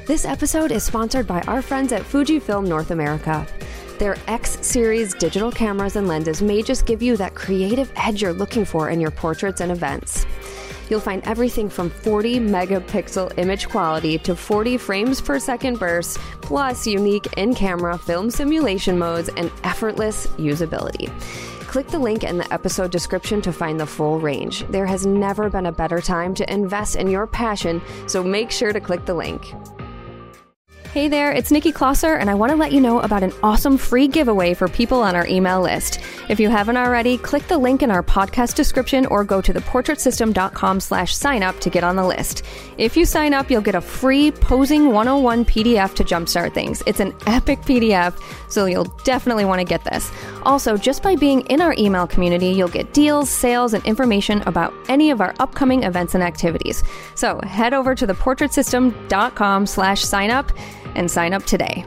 This episode is sponsored by our friends at Fujifilm North America. Their X-Series digital cameras and lenses may just give you that creative edge you're looking for in your portraits and events. You'll find everything from 40 megapixel image quality to 40 frames per second bursts, plus unique in-camera film simulation modes and effortless usability. Click the link in the episode description to find the full range. There has never been a better time to invest in your passion, so make sure to click the link. Hey there, it's Nikki Klosser, and I want to let you know about an awesome free giveaway for people on our email list. If you haven't already, click the link in our podcast description or go to theportraitsystem.com/sign-up to get on the list. If you sign up, you'll get a free Posing 101 PDF to jumpstart things. It's an epic PDF, so you'll definitely want to get this. Also, just by being in our email community, you'll get deals, sales, and information about any of our upcoming events and activities. So head over to theportraitsystem.com/sign-up and sign up today.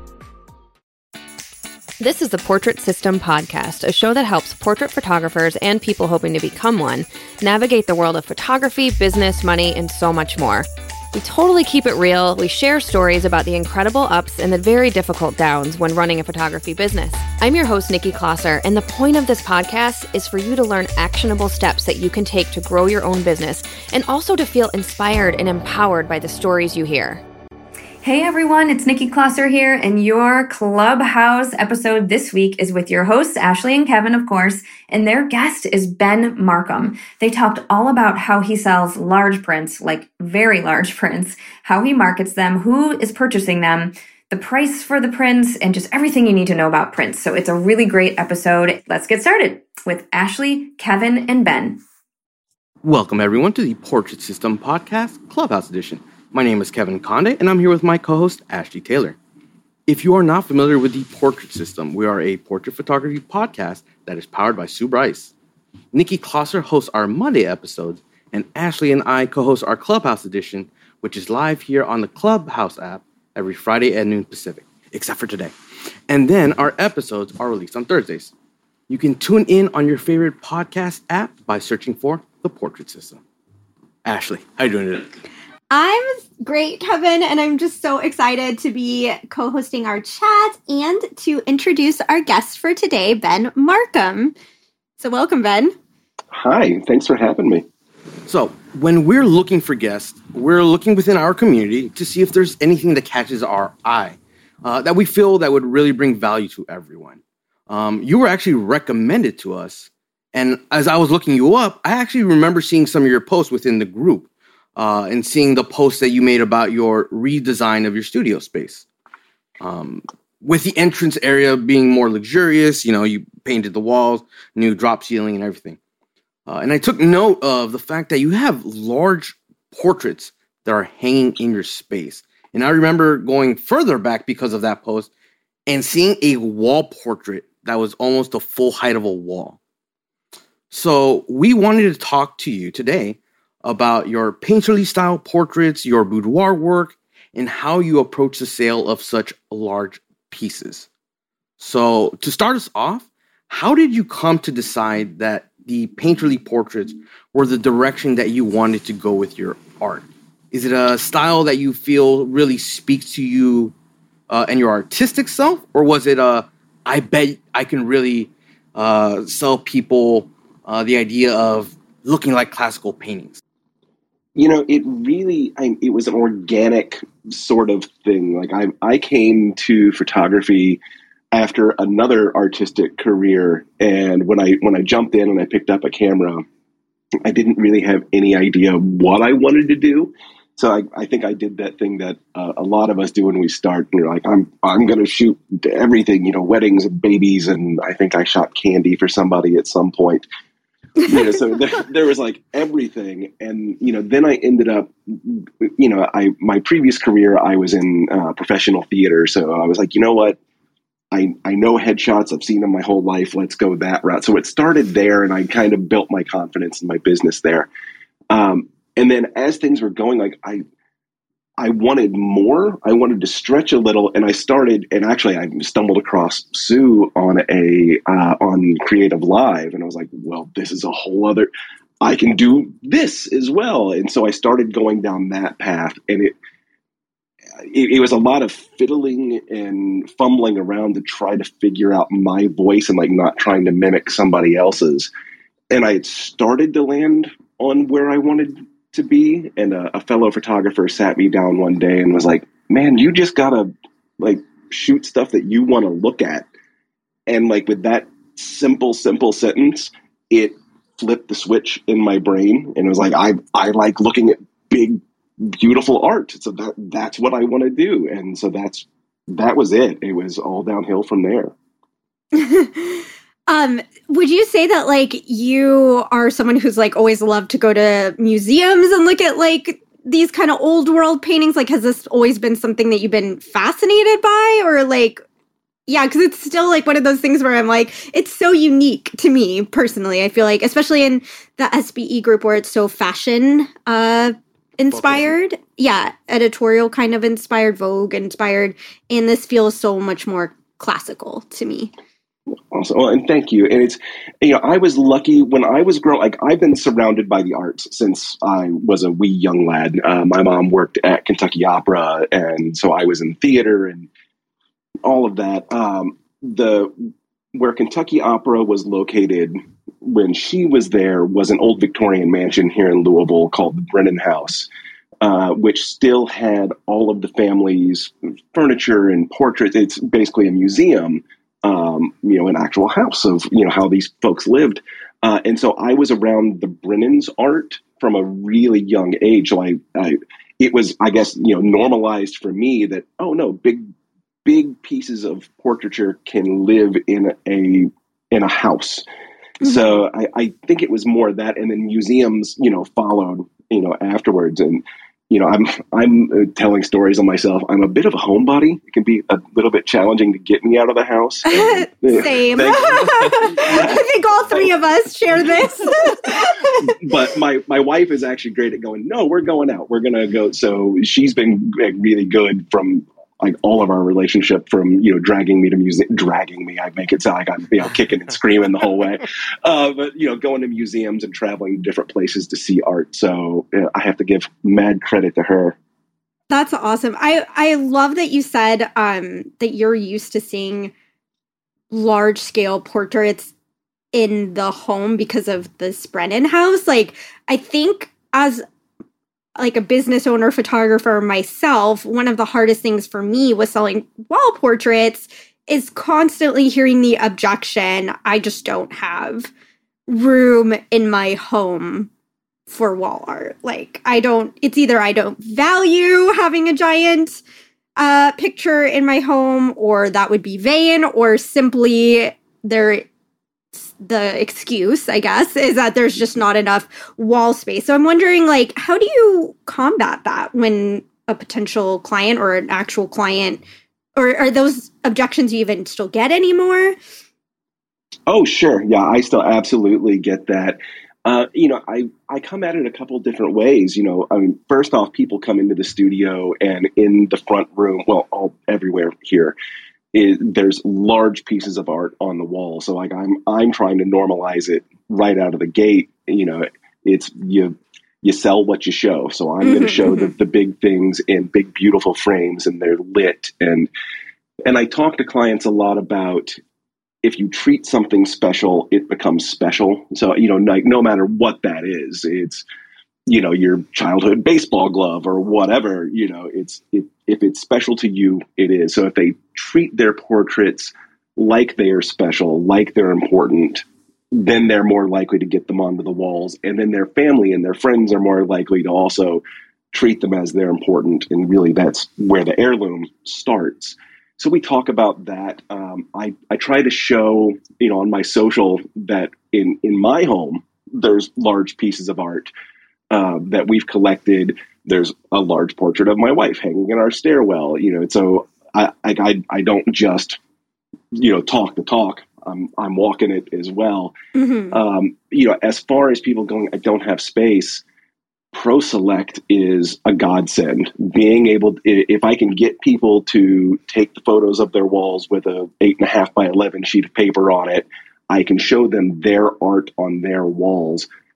This is the Portrait System Podcast, a show that helps portrait photographers and people hoping to become one navigate the world of photography, business, money, and so much more. We totally keep it real. We share stories about the incredible ups and the very difficult downs when running a photography business. I'm your host, Nikki Klosser, and the point of this podcast is for you to learn actionable steps that you can take to grow your own business and also to feel inspired and empowered by the stories you hear. Hey everyone, it's Nikki Klosser here, and your Clubhouse episode this week is with your hosts, Ashley and Kevin, of course, and their guest is Ben Markham. They talked all about how he sells large prints, like very large prints, how he markets them, who is purchasing them, the price for the prints, and just everything you need to know about prints. So it's a really great episode. Let's get started with Ashley, Kevin, and Ben. Welcome everyone to the Portrait System Podcast Clubhouse Edition. My name is Kevin Conde, and I'm here with my co-host, Ashley Taylor. If you are not familiar with the Portrait System, we are a portrait photography podcast that is powered by Sue Bryce. Nikki Klosser hosts our Monday episodes, and Ashley and I co-host our Clubhouse Edition, which is live here on the Clubhouse app every Friday at noon Pacific, except for today. And then our episodes are released on Thursdays. You can tune in on your favorite podcast app by searching for the Portrait System. Ashley, how are you doing today? I'm great, Kevin, and I'm just so excited to be co-hosting our chat and to introduce our guest for today, Ben Markham. So welcome, Ben. Hi, thanks for having me. So when we're looking for guests, we're looking within our community to see if there's anything that catches our eye, that we feel that would really bring value to everyone. You were actually recommended to us, and as I was looking you up, I actually remember seeing some of your posts within the group. And seeing the post that you made about your redesign of your studio space. With the entrance area being more luxurious, you painted the walls, new drop ceiling and everything. And I took note of the fact that you have large portraits that are hanging in your space. And I remember going further back because of that post and seeing a wall portrait that was almost the full height of a wall. So we wanted to talk to you today about your painterly style portraits, your boudoir work, and how you approach the sale of such large pieces. So to start us off, how did you come to decide that the painterly portraits were the direction that you wanted to go with your art? Is it a style that you feel really speaks to you and your artistic self? Or was it I bet I can really sell people the idea of looking like classical paintings? It was an organic sort of thing. Like I came to photography after another artistic career. And when I jumped in and I picked up a camera, I didn't really have any idea what I wanted to do. So I think I did that thing that a lot of us do when we start. You're like, I'm going to shoot everything, weddings and babies. And I think I shot candy for somebody at some point. So there was like everything. And, then I ended up, my previous career, I was in professional theater. So I was like, you know what? I know headshots. I've seen them my whole life. Let's go that route. So it started there, and I kind of built my confidence in my business there. And then as things were going, like I wanted more. I wanted to stretch a little, and I stumbled across Sue on on Creative Live, and I was like, well, this is a whole other. I can do this as well, and so I started going down that path, and it was a lot of fiddling and fumbling around to try to figure out my voice and like not trying to mimic somebody else's. And I had started to land on where I wanted to be. And a fellow photographer sat me down one day and was like, man, you just gotta like shoot stuff that you want to look at. And like with that simple sentence, it flipped the switch in my brain. And it was like, I like looking at big, beautiful art. So that's what I want to do. And so that was it. It was all downhill from there. Would you say that like you are someone who's like always loved to go to museums and look at like these kind of old world paintings? Like, has this always been something that you've been fascinated by, or like, yeah, because it's still like one of those things where I'm like, it's so unique to me personally. I feel like, especially in the SBE group where it's so fashion inspired. Okay. Yeah, editorial kind of inspired, Vogue inspired. And this feels so much more classical to me. Awesome. Well, and thank you. And it's, I was lucky when I was growing, like I've been surrounded by the arts since I was a wee young lad. My mom worked at Kentucky Opera. And so I was in theater and all of that. Where Kentucky Opera was located when she was there was an old Victorian mansion here in Louisville called the Brennan House, which still had all of the family's furniture and portraits. It's basically a museum, an actual house of, how these folks lived. And so I was around the Brennan's art from a really young age. So it was, I guess, normalized for me that, oh no, big pieces of portraiture can live in a house. Mm-hmm. So I think it was more that, and then museums, followed, afterwards. And, I'm telling stories on myself. I'm a bit of a homebody. It can be a little bit challenging to get me out of the house. Same. I think all three of us share this. But my wife is actually great at going, no, we're going out. We're going to go. So she's been really good from like all of our relationship, from, dragging me to music, I make it sound like I'm, kicking and screaming the whole way. But, going to museums and traveling to different places to see art. So I have to give mad credit to her. That's awesome. I love that you said that you're used to seeing large scale portraits in the home because of this Brennan House. Like, I think as like a business owner, photographer myself, one of the hardest things for me with selling wall portraits is constantly hearing the objection, I just don't have room in my home for wall art. Like, it's either I don't value having a giant picture in my home, or that would be vain, or simply the excuse, I guess, is that there's just not enough wall space. So I'm wondering, like, how do you combat that when a potential client or an actual client, or are those objections you even still get anymore? Oh, sure. Yeah, I still absolutely get that. I come at it a couple different ways. First off, people come into the studio and in the front room, well, everywhere here, there's large pieces of art on the wall. So like I'm trying to normalize it right out of the gate. It's you sell what you show. So I'm going to show the big things in big, beautiful frames, and they're lit. And I talk to clients a lot about, if you treat something special, it becomes special. So, like, no matter what that is, it's, your childhood baseball glove or whatever, if it's special to you, it is. So if they treat their portraits like they are special, like they're important, then they're more likely to get them onto the walls. And then their family and their friends are more likely to also treat them as they're important. And really, that's where the heirloom starts. So we talk about that. I try to show, on my social, that in my home, there's large pieces of art that we've collected. There's a large portrait of my wife hanging in our stairwell, so I don't just, talk the talk. I'm walking it as well. Mm-hmm. As far as people going, I don't have space, ProSelect is a godsend. Being able, if I can get people to take the photos of their walls with a 8.5 by 11 sheet of paper on it, I can show them their art on their walls.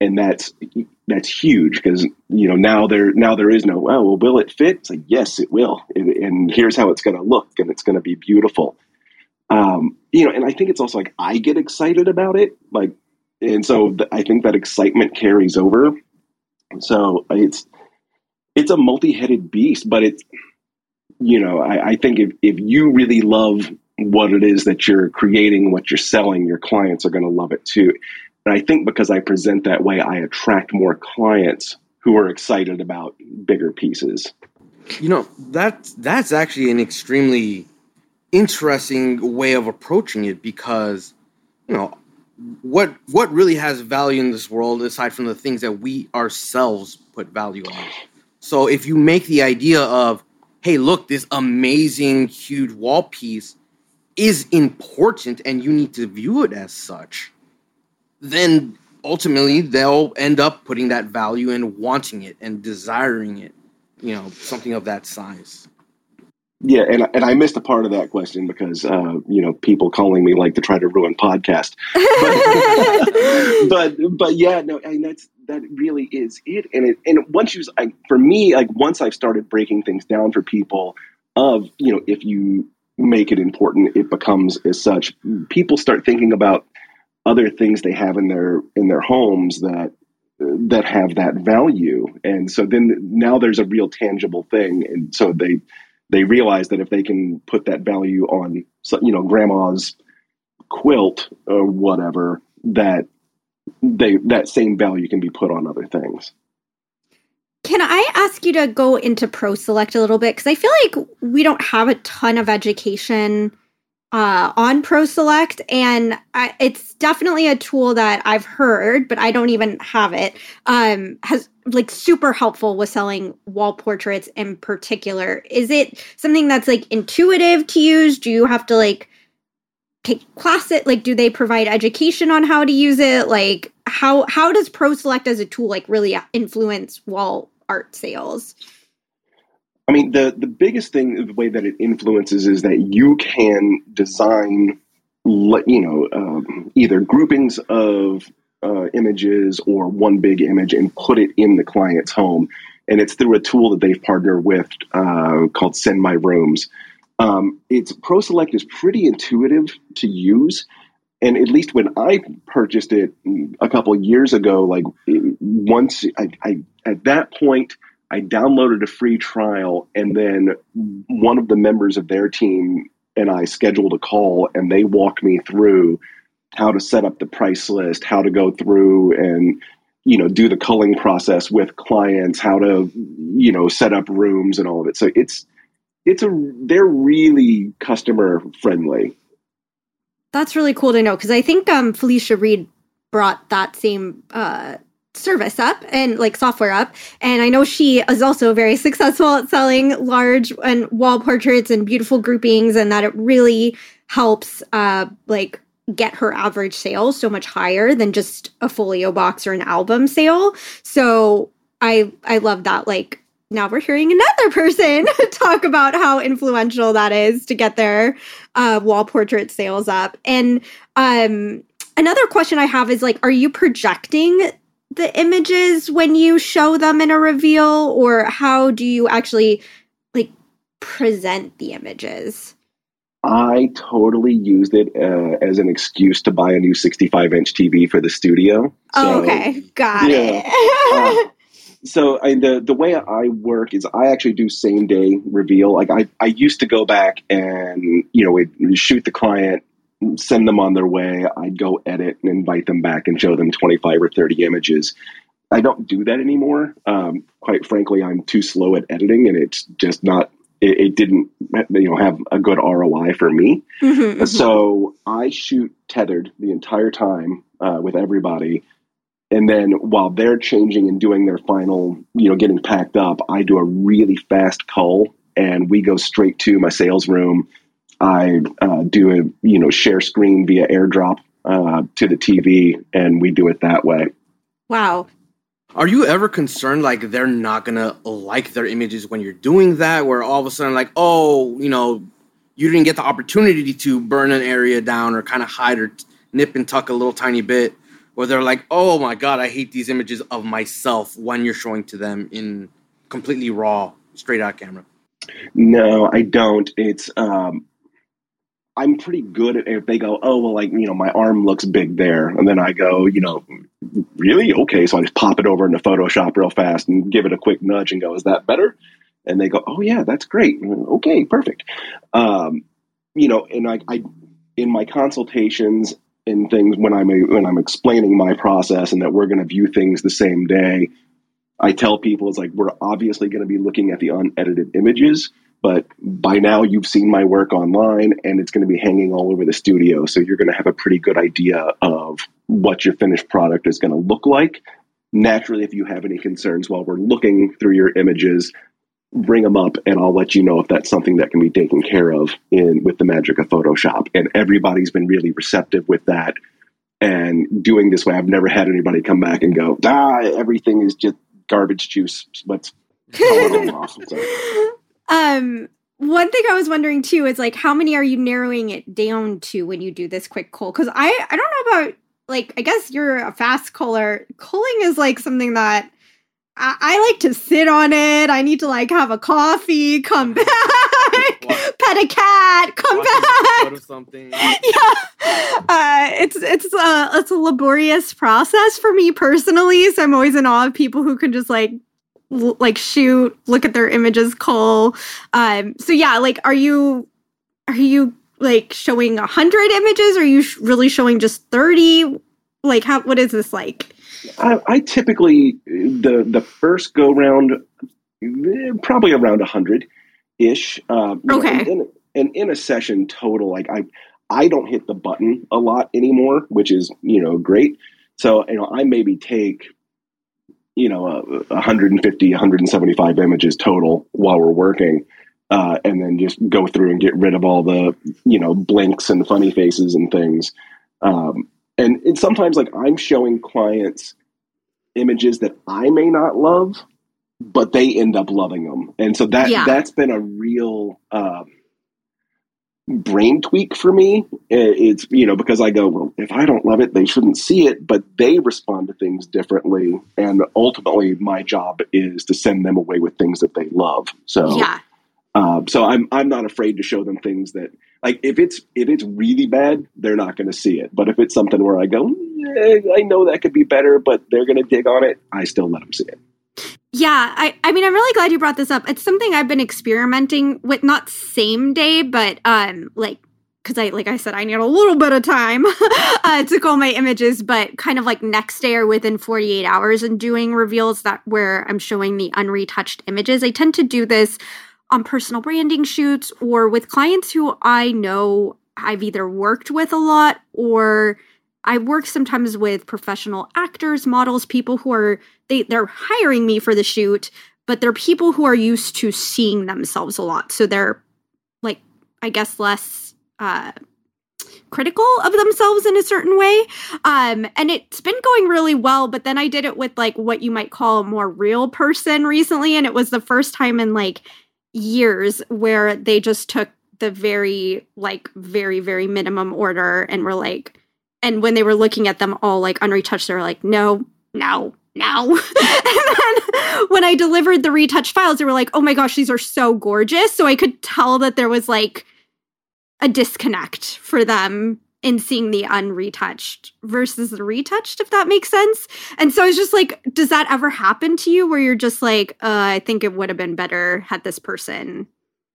And that's huge because, now there is no, oh, well, will it fit? It's like, yes, it will. And here's how it's going to look, and it's going to be beautiful. And I think it's also like, I get excited about it. Like, and so I think that excitement carries over. So it's a multi-headed beast, but it's, I think if you really love what it is that you're creating, what you're selling, your clients are going to love it too. And I think because I present that way, I attract more clients who are excited about bigger pieces. That's actually an extremely interesting way of approaching it, because, what really has value in this world, aside from the things that we ourselves put value on. So if you make the idea of, hey, look, this amazing, huge wall piece is important and you need to view it as such, then ultimately they'll end up putting that value and wanting it and desiring it, something of that size. Yeah, and I missed a part of that question because people calling me like to try to ruin podcast. But yeah, no, I mean that really is it. And once I've started breaking things down for people of, if you make it important, it becomes as such. People start thinking about other things they have in their homes that have that value, and so then now there's a real tangible thing, and so they realize that if they can put that value on, grandma's quilt or whatever, that same value can be put on other things. Can I ask you to go into ProSelect a little bit? Because I feel like we don't have a ton of education on ProSelect, and it's definitely a tool that I've heard, but I don't even have it. Has like super helpful with selling wall portraits in particular. Is it something that's like intuitive to use? Do you have to like take classes? Like, do they provide education on how to use it? Like, how does ProSelect as a tool like really influence wall art sales? I mean, the biggest thing, the way that it influences is that you can design, either groupings of images or one big image and put it in the client's home. And it's through a tool that they've partnered with called Send My Rooms. ProSelect is pretty intuitive to use. And at least when I purchased it a couple of years ago, once at that point, I downloaded a free trial, and then one of the members of their team and I scheduled a call, and they walked me through how to set up the price list, how to go through and, do the culling process with clients, how to, set up rooms and all of it. So they're really customer friendly. That's really cool to know, because I think Felicia Reed brought that same service up and like software up, and I know she is also very successful at selling large and wall portraits and beautiful groupings, and that it really helps get her average sales so much higher than just a folio box or an album sale. So I love that. Like, now we're hearing another person talk about how influential that is to get their wall portrait sales up. And another question I have is like, are you projecting the images when you show them in a reveal, or how do you actually like present the images? I totally used it as an excuse to buy a new 65-inch TV for the studio. Okay. Got it. So the way I work is I actually do same day reveal. Like I used to go back and, we'd shoot the client, send them on their way. I'd go edit and invite them back and show them 25 or 30 images. I don't do that anymore. Quite frankly, I'm too slow at editing, and it's just not, it didn't, have a good ROI for me. Mm-hmm. So I shoot tethered the entire time with everybody. And then while they're changing and doing their final, getting packed up, I do a really fast cull, and we go straight to my sales room. I do a, share screen via AirDrop to the TV, and we do it that way. Wow. Are you ever concerned like they're not going to like their images when you're doing that, where all of a sudden like, oh, you didn't get the opportunity to burn an area down or kind of hide or nip and tuck a little tiny bit? or they're like, oh my God, I hate these images of myself when you're showing to them in completely raw, straight out camera? No, I don't. It's I'm pretty good at if they go, oh, well, like, my arm looks big there. And then I go, really? Okay. So I just pop it over into Photoshop real fast and give it a quick nudge and go, is that better? And they go, oh yeah, that's great. Okay, perfect. And I in my consultations and things, when I'm explaining my process and that we're going to view things the same day, I tell people it's like, we're obviously going to be looking at the unedited images, but by now you've seen my work online and it's going to be hanging all over the studio. So you're going to have a pretty good idea of what your finished product is going to look like. Naturally, if you have any concerns while we're looking through your images, bring them up and I'll let you know if that's something that can be taken care of with the magic of Photoshop. And everybody's been really receptive with that. And doing this way, I've never had anybody come back and go, everything is just garbage juice. Let's call it off. So. One thing I was wondering too is like, how many are you narrowing it down to when you do this quick cull? Because I don't know about, like, I guess you're a fast culler. Culling is like something that I like to sit on it. I need to like have a coffee, come back, pet a cat, come back. Or something. Yeah, it's a laborious process for me personally. So I'm always in awe of people who can just like shoot, look at their images, cull. So yeah, like, are you like showing 100 images? Or are you really showing just 30? Like, what is this like? I typically, the first go round, probably around 100-ish. Okay. And in a session total, like I don't hit the button a lot anymore, which is, great. So, I maybe take, 150, 175 images total while we're working. And then just go through and get rid of all the, blinks and funny faces and things. And sometimes, like, I'm showing clients images that I may not love, but they end up loving them. And so that's been a real brain tweak for me. It's, because I go, well, if I don't love it, they shouldn't see it, but they respond to things differently. And ultimately, my job is to send them away with things that they love. So, so I'm not afraid to show them things that, like, if it's really bad, they're not going to see it. But if it's something where I go, I know that could be better, but they're going to dig on it, I still let them see it. Yeah, I mean, I'm really glad you brought this up. It's something I've been experimenting with, not same day, but because like I said, I need a little bit of time to cull my images, but kind of like next day or within 48 hours and doing reveals where I'm showing the unretouched images. I tend to do this on personal branding shoots or with clients who I know I've either worked with a lot, or I work sometimes with professional actors, models, people who are, they're hiring me for the shoot, but they're people who are used to seeing themselves a lot. So they're, like, I guess less critical of themselves in a certain way. And it's been going really well, but then I did it with like what you might call a more real person recently. And it was the first time in like years where they just took the very, very minimum order and were like, and when they were looking at them all like unretouched, they were like, no. And then when I delivered the retouched files, they were like, oh my gosh, these are so gorgeous. So I could tell that there was like a disconnect for them in seeing the unretouched versus the retouched, if that makes sense. And so it's just like, does that ever happen to you where you're just like, I think it would have been better had this person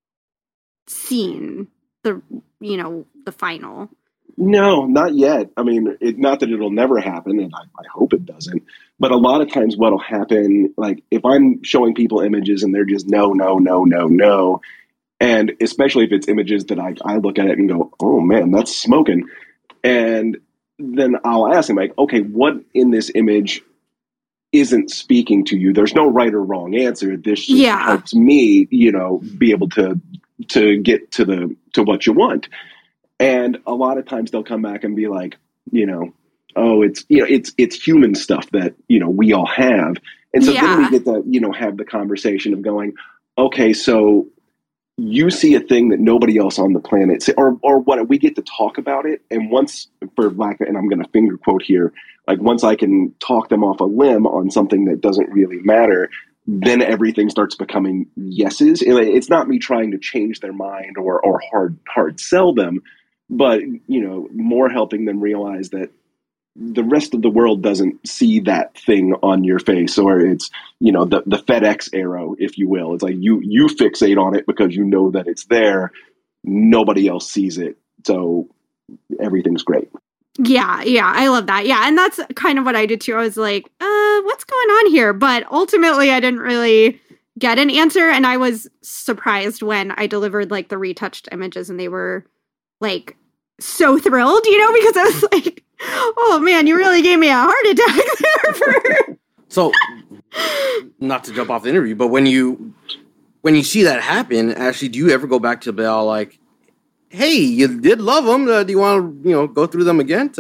seen the final? No, not yet. I mean, not that it'll never happen, and I hope it doesn't. But a lot of times what'll happen, like if I'm showing people images and they're just no, and especially if it's images that I look at it and go, oh man, that's smoking. And then I'll ask them like, okay, what in this image isn't speaking to you? There's no right or wrong answer. This just helps me, be able to get to what you want. And a lot of times they'll come back and be like, oh, it's human stuff that, we all have. And so then we get to, have the conversation of going, okay, so you see a thing that nobody else on the planet see, or what, we get to talk about it. And once, and I'm going to finger quote here, like once I can talk them off a limb on something that doesn't really matter, then everything starts becoming yeses. It's not me trying to change their mind or hard sell them, but, more helping them realize that the rest of the world doesn't see that thing on your face, or it's, the FedEx arrow, if you will. It's like you fixate on it because you know that it's there. Nobody else sees it. So everything's great. Yeah, I love that. Yeah, and that's kind of what I did too. I was like, what's going on here? But ultimately, I didn't really get an answer, and I was surprised when I delivered like the retouched images, and they were like so thrilled, because I was like, oh man, you really gave me a heart attack there. So, not to jump off the interview, but when you see that happen, Ashley, do you ever go back to Belle like, hey, you did love them. Do you want to, go through them again?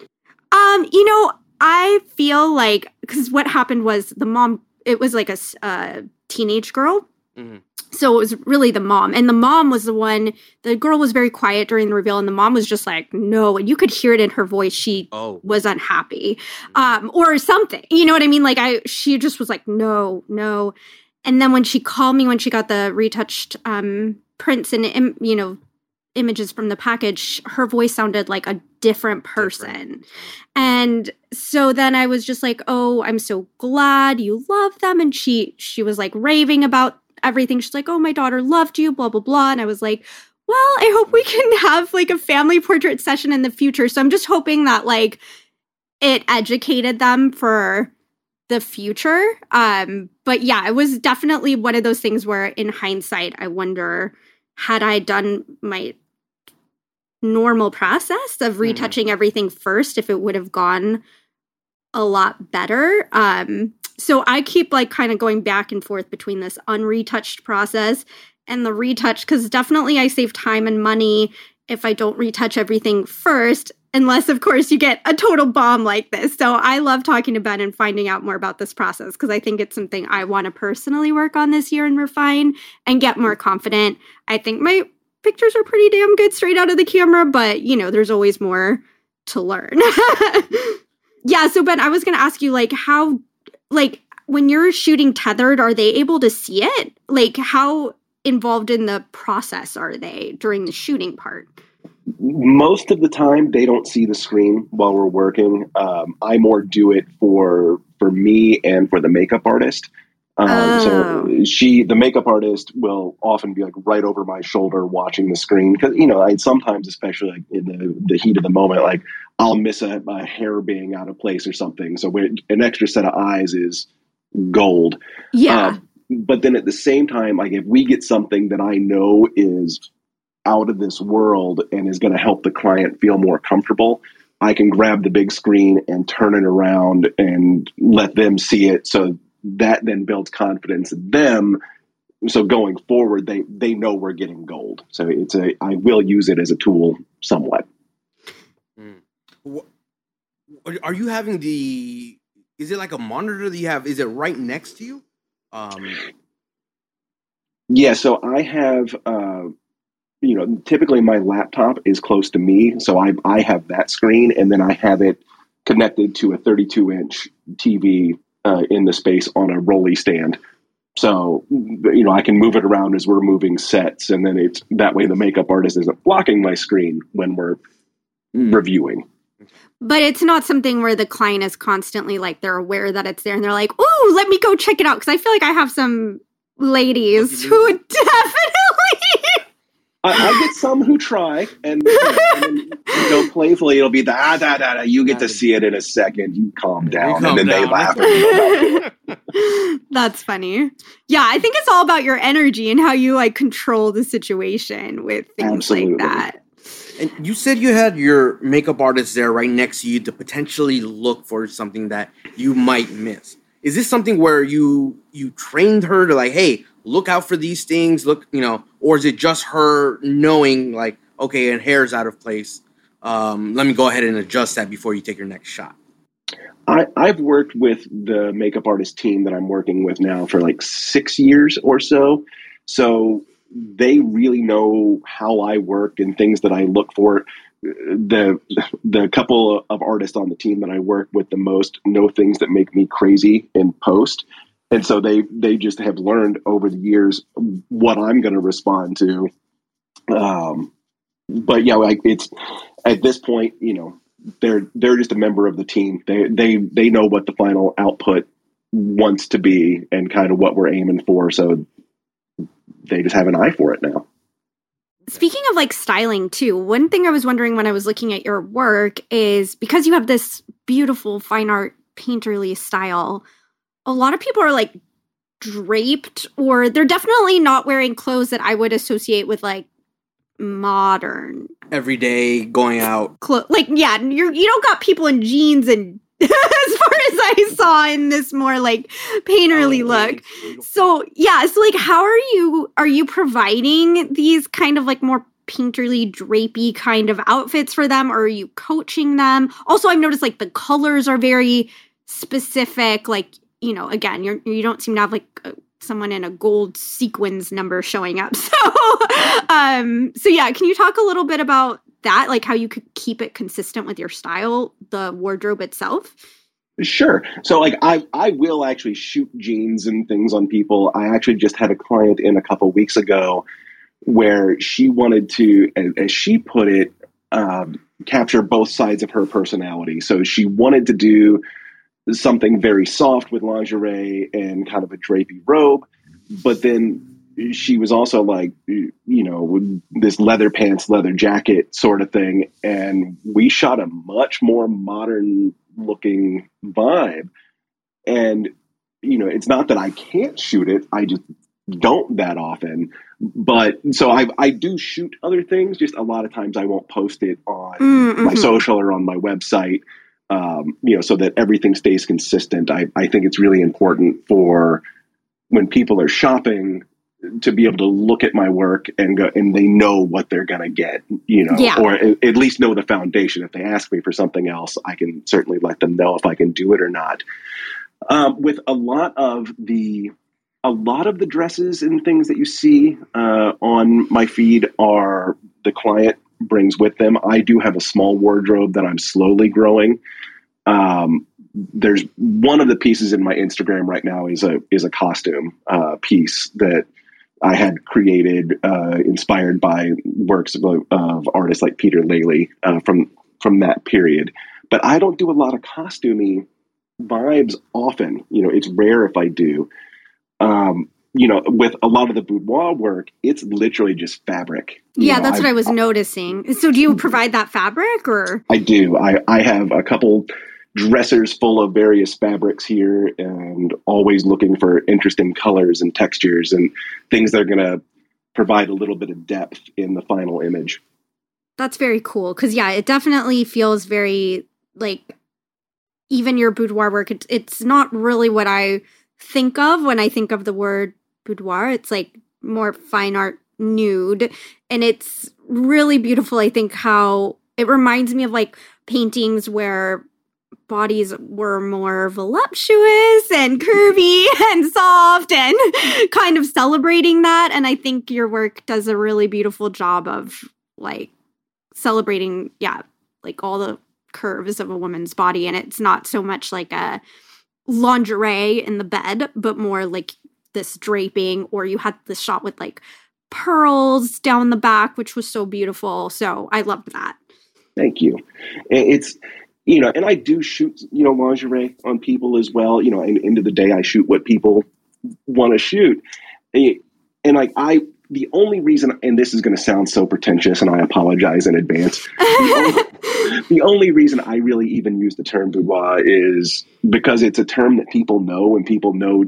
I feel like, because what happened was the mom, it was like a teenage girl. Mm-hmm. So it was really the mom. And the mom was the girl was very quiet during the reveal. And the mom was just like, no. And you could hear it in her voice. She was unhappy or something. You know what I mean? Like she just was like, no. And then when she called me, when she got the retouched prints and, images from the package, her voice sounded like a different person. And so then I was just like, oh, I'm so glad you love them. And she was like raving about everything. She's like, oh, my daughter loved you, blah, blah, blah. And I was like, well, I hope we can have like a family portrait session in the future. So I'm just hoping that like it educated them for the future. But yeah, it was definitely one of those things where in hindsight, I wonder, had I done my normal process of retouching everything first, if it would have gone a lot better. So I keep like kind of going back and forth between this unretouched process and the retouch, because definitely I save time and money if I don't retouch everything first, unless of course you get a total bomb like this. So I love talking to Ben and finding out more about this process, because I think it's something I want to personally work on this year and refine and get more confident. I think my pictures are pretty damn good straight out of the camera, but there's always more to learn. Yeah, so Ben, I was going to ask you, like, how, like, when you're shooting tethered, are they able to see it? Like, how involved in the process are they during the shooting part? Most of the time, they don't see the screen while we're working. I more do it for me and for the makeup artist. So the makeup artist will often be like right over my shoulder watching the screen, because I sometimes, especially like in the heat of the moment, like I'll miss a hair being out of place or something. So an extra set of eyes is gold. Yeah. But then at the same time, like if we get something that I know is out of this world and is going to help the client feel more comfortable, I can grab the big screen and turn it around and let them see it. So that then builds confidence in them. So going forward, they know we're getting gold. So I will use it as a tool somewhat. Are you having is it like a monitor that you have? Is it right next to you? Yeah. So I have, typically my laptop is close to me. So I have that screen, and then I have it connected to a 32-inch TV in the space on a rolly stand. So, I can move it around as we're moving sets, and then it's that way the makeup artist isn't blocking my screen when we're reviewing. But it's not something where the client is constantly like, they're aware that it's there and they're like, ooh, let me go check it out. Because I feel like I have some ladies who would definitely... I get some who try, and then, playfully it'll be you get to see it in a second. You calm down, and then they laugh. That's funny. Yeah, I think it's all about your energy and how you like control the situation with things like that. And you said you had your makeup artist there right next to you to potentially look for something that you might miss. Is this something where you trained her to like, hey, look out for these things, or is it just her knowing like, okay, and hair's out of place. Let me go ahead and adjust that before you take your next shot. I've worked with the makeup artist team that I'm working with now for like 6 years or so. So they really know how I work and things that I look for. The couple of artists on the team that I work with the most know things that make me crazy in post. And so they just have learned over the years what I'm going to respond to. But yeah, like it's at this point, you know, they're just a member of the team. They know what the final output wants to be and kind of what we're aiming for. So they just have an eye for it now. Speaking of like styling too, one thing I was wondering when I was looking at your work is because you have this beautiful fine art painterly style, a lot of people are like draped, or they're definitely not wearing clothes that I would associate with like modern Every day going out. Like, yeah, you don't got people in jeans and as far as I saw in this more like painterly look. So yeah, so like how are you providing these kind of like more painterly drapey kind of outfits for them, or are you coaching them? Also, I've noticed like the colors are very specific, like, you know, again, you don't seem to have like someone in a gold sequins number showing up. So yeah, can you talk a little bit about that, like how you could keep it consistent with your style, the wardrobe itself? Sure. So like I will actually shoot jeans and things on people. I actually just had a client in a couple weeks ago where she wanted to, as she put it, capture both sides of her personality. So she wanted to do something very soft with lingerie and kind of a drapey robe, but then she was also like, you know, with this leather pants, leather jacket sort of thing. And we shot a much more modern looking vibe. And, you know, it's not that I can't shoot it. I just don't that often. But so I do shoot other things. Just a lot of times I won't post it on my social or on my website, you know, so that everything stays consistent. I think it's really important for when people are shopping to be able to look at my work and go, and they know what they're going to get, you know, or at least know the foundation. If they ask me for something else, I can certainly let them know if I can do it or not. With a lot of the dresses and things that you see on my feed are the client brings with them. I do have a small wardrobe that I'm slowly growing. There's one of the pieces in my Instagram right now is a costume piece that I had created, inspired by works of artists like Peter Lely from that period. But I don't do a lot of costumey vibes often. You know, it's rare if I do. You know, with a lot of the boudoir work, it's literally just fabric. Yeah, that's what I was noticing. So do you provide that fabric, or? I do. I have a couple dressers full of various fabrics here, and always looking for interesting colors and textures and things that are going to provide a little bit of depth in the final image. That's very cool. Because yeah, it definitely feels very like, even your boudoir work, it's not really what I think of when I think of the word boudoir. It's like more fine art nude, and it's really beautiful. I think how it reminds me of like paintings where bodies were more voluptuous and curvy and soft and kind of celebrating that. And I think your work does a really beautiful job of like celebrating, like all the curves of a woman's body. And it's not so much like a lingerie in the bed, but more like this draping, or you had this shot with like pearls down the back, which was so beautiful. So I loved that. Thank you. It's, you know, and I do shoot, you know, lingerie on people as well. You know, and end of the day, I shoot what people want to shoot. And like the only reason, and this is going to sound so pretentious, and I apologize in advance. The only reason I really even use the term boudoir is because it's a term that people know, and people know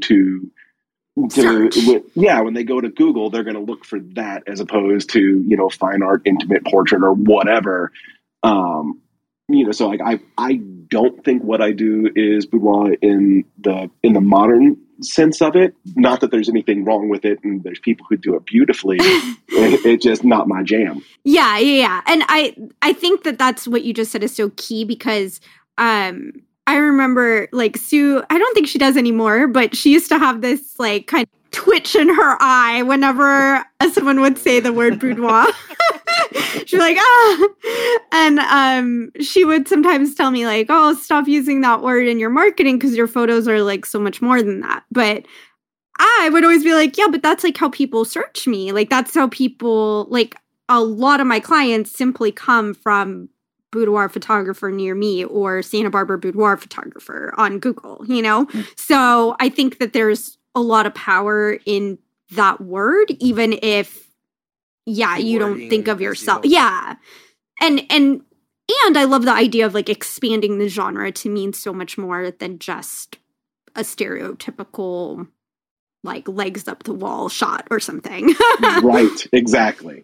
when they go to Google, they're going to look for that as opposed to, you know, fine art, intimate portrait, or whatever. You know, so like I don't think what I do is boudoir in the modern sense of it. Not that there's anything wrong with it, and there's people who do it beautifully. It's just not my jam. Yeah. And I think that's what you just said is so key, because I remember like Sue, I don't think she does anymore, but she used to have this like kind of twitch in her eye whenever someone would say the word boudoir. She'd be like, ah. And she would sometimes tell me like, oh, stop using that word in your marketing because your photos are like so much more than that. But I would always be like, yeah, but that's like how people search me. Like that's how people, like a lot of my clients simply come from boudoir photographer near me or Santa Barbara boudoir photographer on Google, you know? So I think that there's a lot of power in that word, even if, yeah, you don't think of yourself. Yeah. And I love the idea of like expanding the genre to mean so much more than just a stereotypical like legs up the wall shot or something. Right, exactly.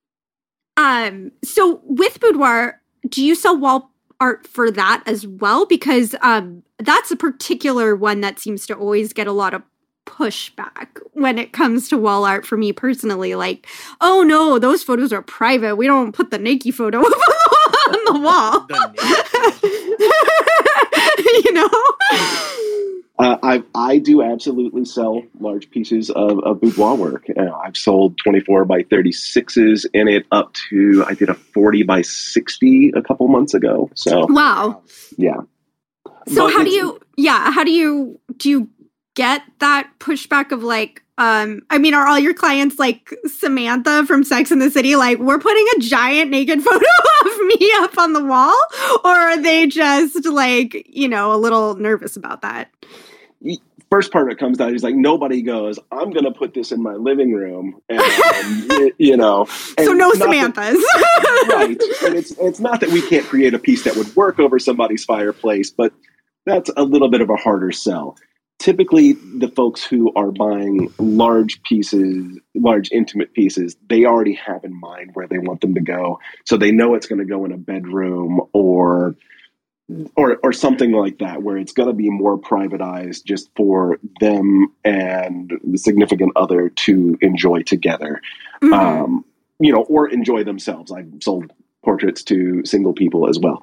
So with boudoir, do you sell wall art for that as well? Because that's a particular one that seems to always get a lot of pushback when it comes to wall art for me personally. Like, oh no, those photos are private. We don't put the naked photo on the wall. You know? I do absolutely sell large pieces of boudoir work. I've sold 24 by 36s in it up to, I did a 40 by 60 a couple months ago. So, wow. Yeah. So but do you get that pushback of like, I mean, are all your clients like Samantha from Sex and the City? Like, we're putting a giant naked photo of me up on the wall? Or are they just like, you know, a little nervous about that? First part of it comes down, he's like, nobody goes, I'm going to put this in my living room. And, you know. And so no Samanthas. Right. And it's not that we can't create a piece that would work over somebody's fireplace, but that's a little bit of a harder sell. Typically, the folks who are buying large pieces, large intimate pieces, they already have in mind where they want them to go. So they know it's going to go in a bedroom or something like that, where it's going to be more privatized just for them and the significant other to enjoy together, you know, or enjoy themselves. I've sold portraits to single people as well.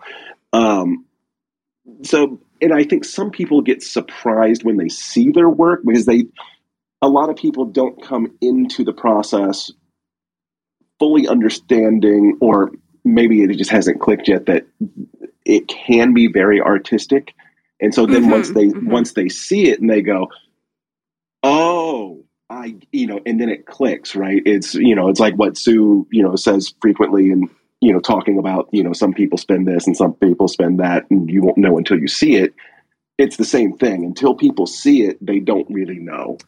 And I think some people get surprised when they see their work because a lot of people don't come into the process fully understanding, or maybe it just hasn't clicked yet, that it can be very artistic. And so then once they see it and they go, oh, and then it clicks, right? It's, you know, it's like what Sue, you know, says frequently and, you know, talking about, you know, some people spend this and some people spend that and you won't know until you see it. It's the same thing. Until people see it, they don't really know.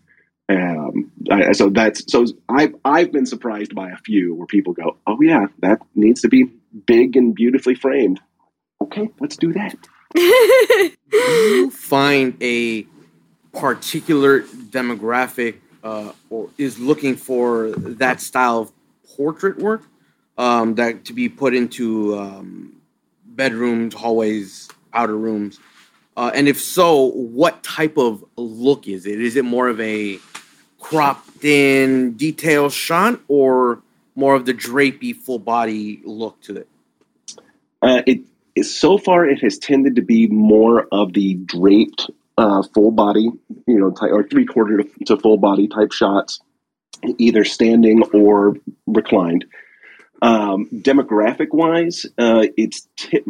So I've been surprised by a few where people go, oh yeah, that needs to be big and beautifully framed. Okay, let's do that. Do you find a particular demographic or is looking for that style of portrait work that to be put into bedrooms, hallways, outer rooms? And if so, what type of look is it? Is it more of a cropped in detail shot or more of the drapey full body look to it? So far, it has tended to be more of the draped full body, you know, or 3/4 to full body type shots, either standing or reclined. Demographic wise, it's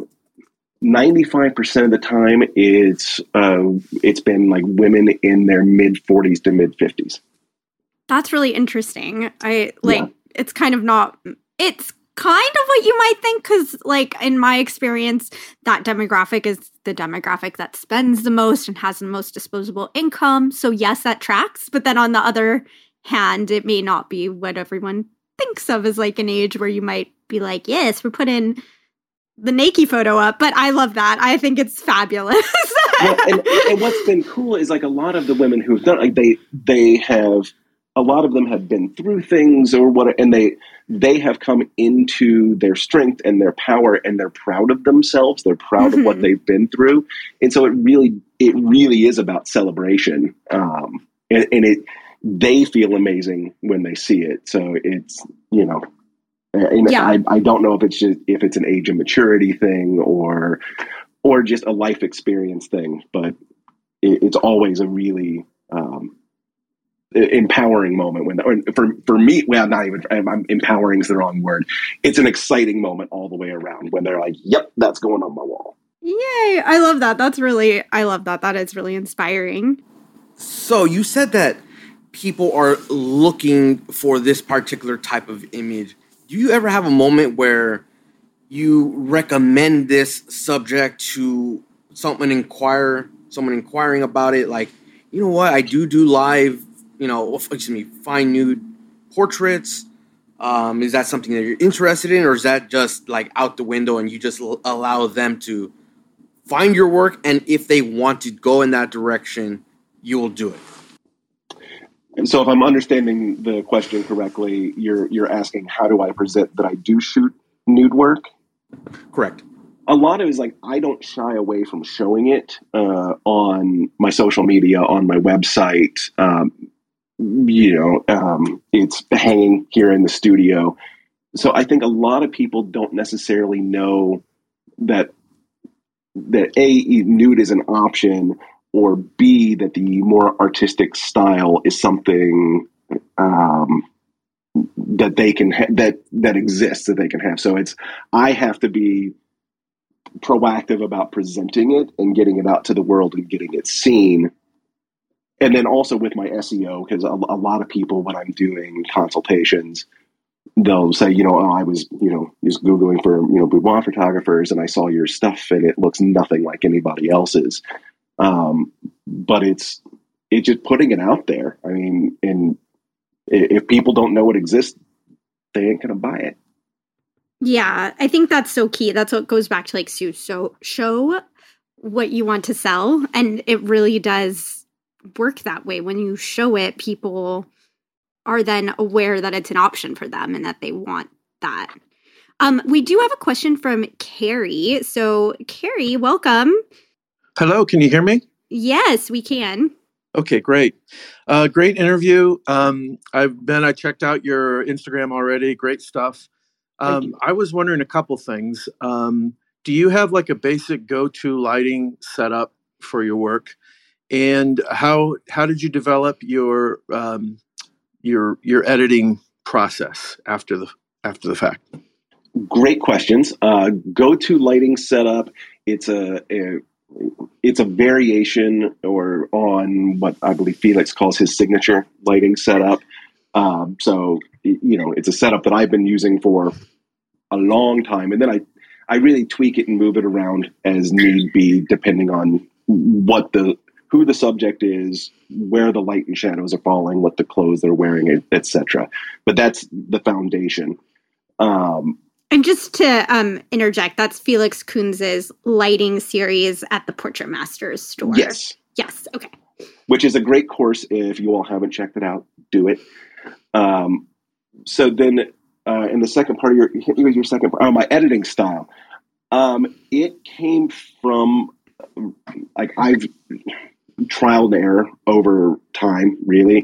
95% of the time it's been like women in their mid 40s to mid 50s. That's really interesting. It's kind of not. It's kind of what you might think, because like in my experience, that demographic is the demographic that spends the most and has the most disposable income. So yes, that tracks. But then on the other hand, it may not be what everyone thinks of as like an age where you might be like, yes, we're putting the naked photo up. But I love that. I think it's fabulous. and what's been cool is like a lot of the women who've done, like they have, a lot of them have been through things or what, and they have come into their strength and their power, and they're proud of themselves. They're proud of what they've been through. And so it really is about celebration. They feel amazing when they see it. So it's, you know, and yeah. I don't know if it's an age of maturity thing or just a life experience thing, but it's always a really, empowering moment for me, well, not even, empowering is the wrong word. It's an exciting moment all the way around when they're like, yep, that's going on my wall. Yay. I love that. I love that. That is really inspiring. So you said that people are looking for this particular type of image. Do you ever have a moment where you recommend this subject to someone inquiring about it? Like, you know what, I do live, fine nude portraits. Is that something that you're interested in, or is that just like out the window and you just allow them to find your work, and if they want to go in that direction, you will do it? And so if I'm understanding the question correctly, you're asking, how do I present that I do shoot nude work? Correct. A lot of it is like, I don't shy away from showing it on my social media, on my website. It's hanging here in the studio. So I think a lot of people don't necessarily know that A, nude is an option, or B, that the more artistic style is something that they can that exists, that they can have. So I have to be proactive about presenting it and getting it out to the world and getting it seen. And then also with my SEO, because a lot of people, when I'm doing consultations, they'll say, I was, just Googling for, boudoir photographers, and I saw your stuff and it looks nothing like anybody else's. But it's just putting it out there. I mean, and if people don't know it exists, they ain't going to buy it. Yeah, I think that's so key. That's what goes back to like Sue. So show what you want to sell. And it really does work that way. When you show it, people are then aware that it's an option for them and that they want that. We do have a question from Carrie. So Carrie, welcome. Hello, can you hear me? Yes, we can. Okay, great. Great interview. I checked out your Instagram already. Great stuff. I was wondering a couple things. Do you have like a basic go-to lighting setup for your work? And how did you develop your editing process after the fact? Great questions. Go-to lighting setup. It's a variation or on what I believe Felix calls his signature lighting setup. So it's a setup that I've been using for a long time, and then I really tweak it and move it around as need be, depending on who the subject is, where the light and shadows are falling, what the clothes they're wearing, etc. But that's the foundation. And just to interject, that's Felix Kunz's lighting series at the Portrait Masters store. Yes. Okay. Which is a great course. If you all haven't checked it out, do it. So then, in the second part of your second part, my editing style. It came from like I've trial and error over time, really.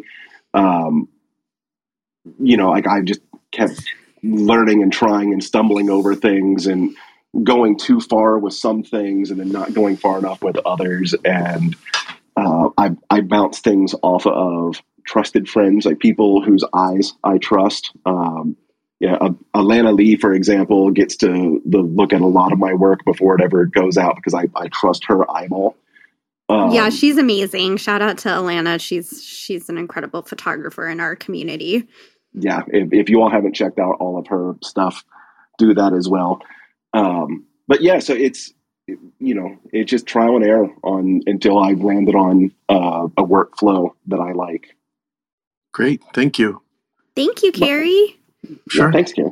Like I just kept learning and trying and stumbling over things and going too far with some things and then not going far enough with others. And I bounce things off of trusted friends, like people whose eyes I trust. Alana Lee, for example, gets to look at a lot of my work before it ever goes out because I trust her eyeball. Yeah, she's amazing. Shout out to Alana. She's an incredible photographer in our community. Yeah, if you all haven't checked out all of her stuff, do that as well. But yeah, so it's just trial and error until I've landed on a workflow that I like. Great, thank you. Thank you, Carrie. Sure. Yeah, thanks, Carrie.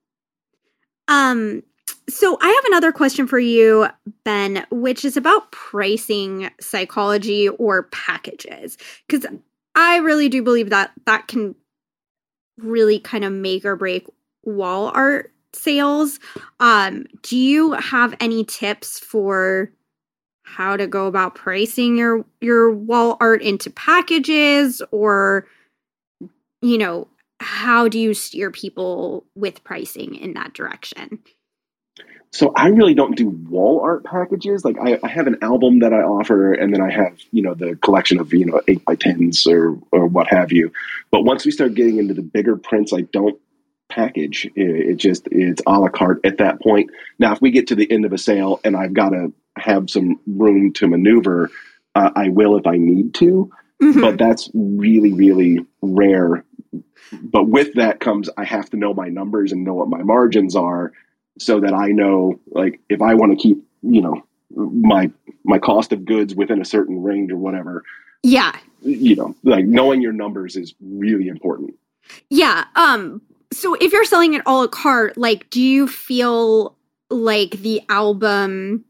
So I have another question for you, Ben, which is about pricing psychology or packages. Because I really do believe that can really kind of make or break wall art sales. Do you have any tips for how to go about pricing your wall art into packages, or, how do you steer people with pricing in that direction? So I really don't do wall art packages. Like I have an album that I offer, and then I have, the collection of, 8x10s or what have you. But once we start getting into the bigger prints, I don't package. It's a la carte at that point. Now, if we get to the end of a sale and I've got to have some room to maneuver, I will if I need to. Mm-hmm. But that's really, really rare. But with that comes, I have to know my numbers and know what my margins are, so that I know, like, if I want to keep, my cost of goods within a certain range or whatever. Yeah. Like, knowing your numbers is really important. Yeah. So if you're selling it a la carte, like, do you feel like the album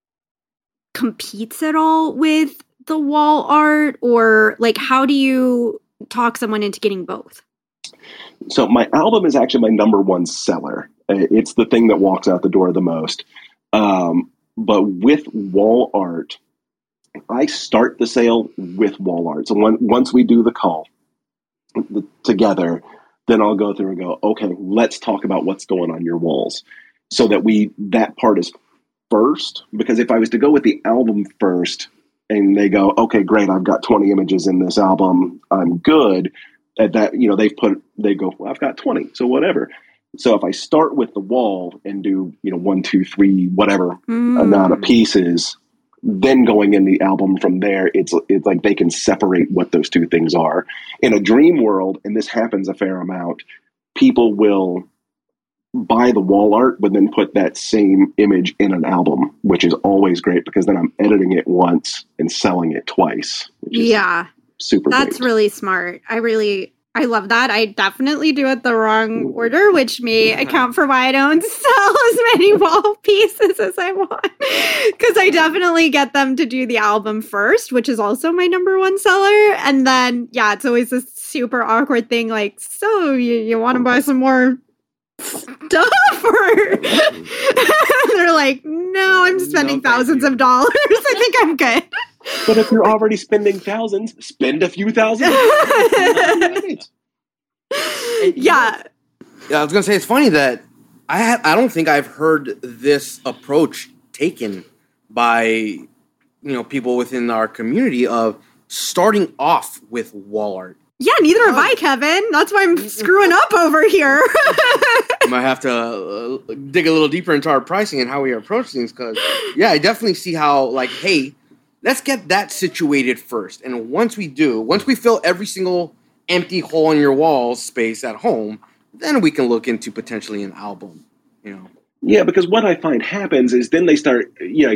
competes at all with the wall art, or like, how do you talk someone into getting both? So my album is actually my number one seller. It's the thing that walks out the door the most. But with wall art, I start the sale with wall art. So once we do the call together, then I'll go through and go, okay, let's talk about what's going on your walls, so that that part is first. Because if I was to go with the album first and they go, okay, great, I've got 20 images in this album, I'm good. At that, they go, well, I've got 20, so whatever. So if I start with the wall and do, 1, 2, 3, whatever amount of pieces, then going in the album from there, it's like they can separate what those two things are. In a dream world, and this happens a fair amount, people will buy the wall art, but then put that same image in an album, which is always great, because then I'm editing it once and selling it twice. Which is super That's great. Really smart. I love that. I definitely do it the wrong order, which may account for why I don't sell as many wall pieces as I want. Because I definitely get them to do the album first, which is also my number one seller. And then, it's always this super awkward thing like, so you want to buy some more stuff? Or they're like, no, I'm spending thousands of dollars. I think I'm good. But if you're already spending thousands, spend a few thousand. Yeah, I was gonna say, it's funny that I don't think I've heard this approach taken by people within our community of starting off with wall art. Yeah, neither have I, Kevin. That's why I'm screwing up over here. I might have to dig a little deeper into our pricing and how we approach things, because I definitely see how, like, hey, let's get that situated first. And once we fill every single empty hole in your wall space at home, then we can look into potentially an album, Yeah, because what I find happens is then they start,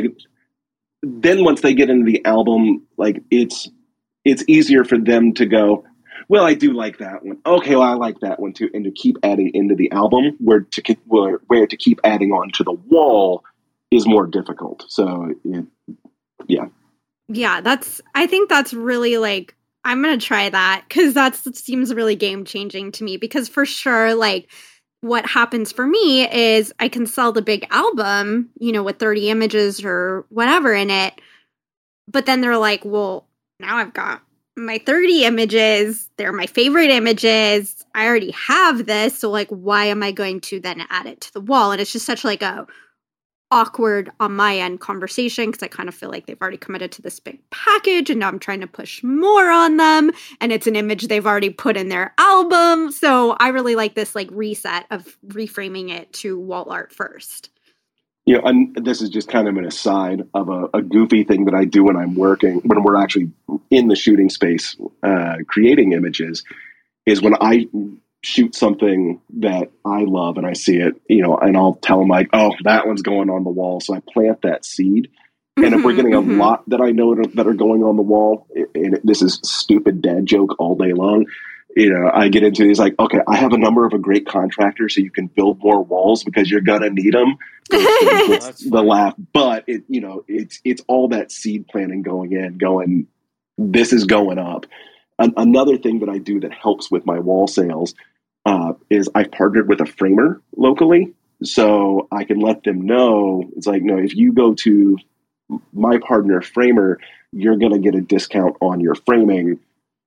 then once they get into the album, like, it's easier for them to go, well, I do like that one. Okay, well, I like that one too. And to keep adding into the album, where to keep adding on to the wall is more difficult. So, yeah. Yeah, I think that's really, like, I'm going to try that, because that seems really game changing to me, because for sure, like, what happens for me is I can sell the big album, with 30 images or whatever in it. But then they're like, well, now I've got my 30 images. They're my favorite images. I already have this. So, like, why am I going to then add it to the wall? And it's just such, like, a awkward on my end conversation, because I kind of feel like they've already committed to this big package, and now I'm trying to push more on them, and it's an image they've already put in their album. So I really like this, like, reset of reframing it to wall art first. And this is just kind of an aside of a goofy thing that I do when we're actually in the shooting space, creating images, is when I shoot something that I love and I see it, and I'll tell them, like, oh, that one's going on the wall. So I plant that seed. And if we're getting a lot that I know that are going on the wall, and this is stupid dad joke all day long, I get into these, like, okay, I have a number of a great contractor, so you can build more walls because you're going to need them. The laugh. But it's all that seed planting going, this is going up. Another thing that I do that helps with my wall sales is I've partnered with a framer locally, so I can let them know. It's like, no, if you go to my partner framer, you're going to get a discount on your framing.